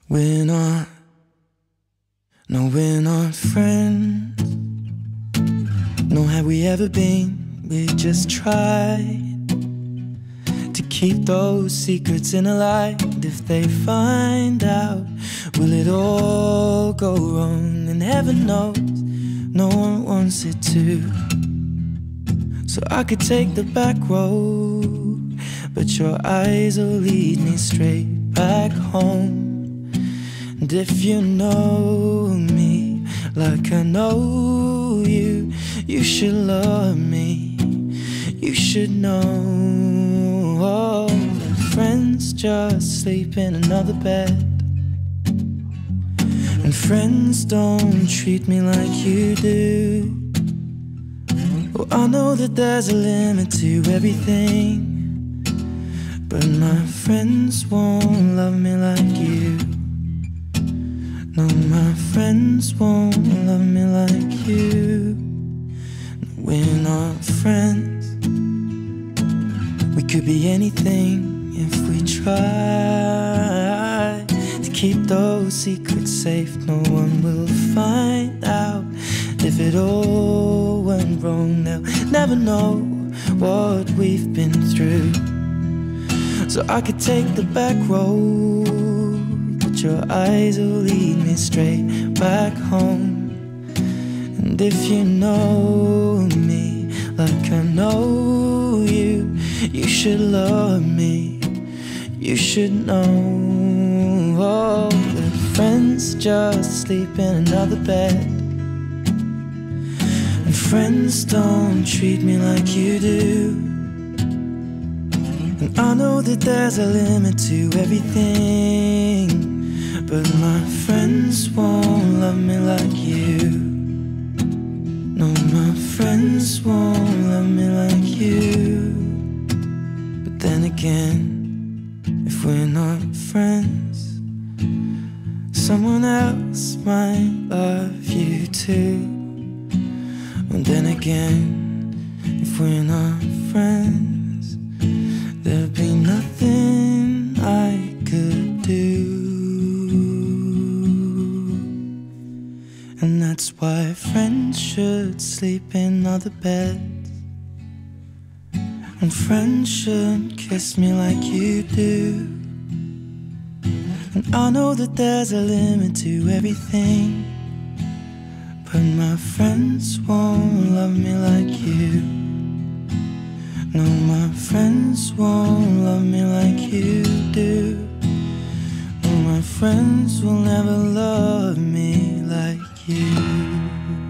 We're not, no, we're not friends. Nor have we ever been. We just tried to keep those secrets in a light. If they find out, will it all go wrong? And heaven knows, no one wants it to. So I could take the back road, but your eyes will lead me straight back home. And if you know me like I know you, you should love me, you should know. Oh, friends just sleep in another bed, and friends don't treat me like you do. Oh, I know that there's a limit to everything, but my friends won't love me like you. No, my friends won't love me like you. We're not friends. We could be anything if we try to keep those secrets safe. No one will find out. If it all went wrong, they'll never know what we've been through. So I could take the back road, but your eyes will lead me straight back home. And if you know me like I know you, you should love me, you should know. Oh, that friends just sleep in another bed, and friends don't treat me like you do. And I know that there's a limit to everything, but my friends won't love me like you. No, my friends won't love me like you. But then again, if we're not friends, someone else might love you too. And then again, if we're not friends, there'd be nothing I could do. And that's why friends should sleep in other beds, and friends shouldn't kiss me like you do. And I know that there's a limit to everything, but my friends won't love me like you. No, my friends won't love me like you do. No, my friends will never love me like you.